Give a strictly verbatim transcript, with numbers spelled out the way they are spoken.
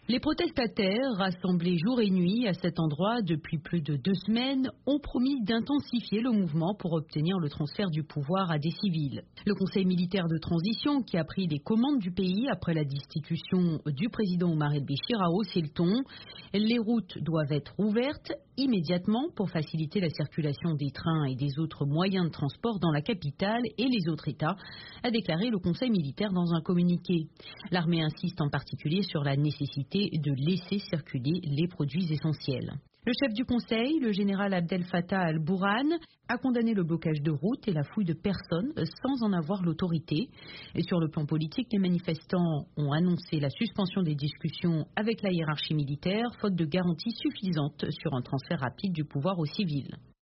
Les protestataires, rassemblés jour et nuit à cet endroit depuis plus de deux semaines, ont promis d'intensifier le mouvement pour obtenir le transfert du pouvoir à des civils. Le Conseil militaire de transition, qui a pris les commandes du pays après la destitution du président Omar el-Béchir, a haussé le ton. Les routes doivent être ouvertes immédiatement pour faciliter la circulation des trains et des autres moyens de transport dans la capitale et les autres États, a déclaré le Conseil militaire dans un communiqué. L'armée insiste en particulier sur la nécessité de laisser circuler les produits essentiels. Le chef du Conseil, le général Abdel Fattah al-Burhan, a condamné le blocage de routes et la fouille de personnes sans en avoir l'autorité. Et sur le plan politique, les manifestants ont annoncé la suspension des discussions avec la hiérarchie militaire, faute de garanties suffisantes sur un transfert rapide du pouvoir aux civils.